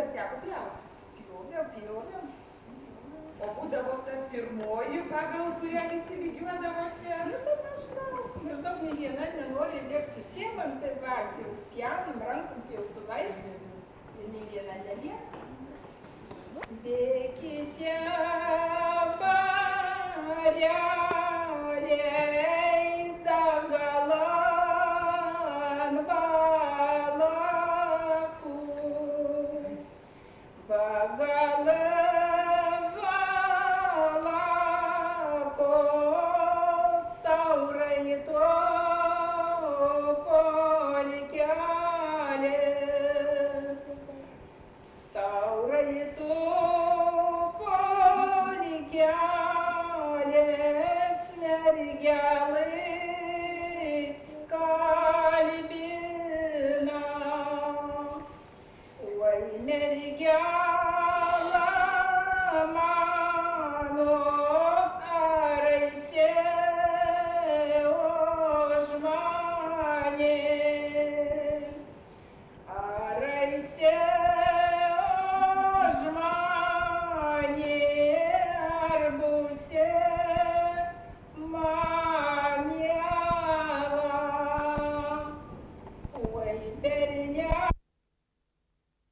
dar teko pjauti? Pjoviau. O būdavo ta pirmoji, pagal kurią visi lygiuodavosi? Nu, tai maždaug nei viena nenori liekt susiemam, tai va, jau pjaunam rankom pjautuvais ir nei viena nelieka. Dėkite bareliai degalą ant valakų, pagal valakos taurai to polikelės, taurai to polikelės mergelai kalbina. Oi mergela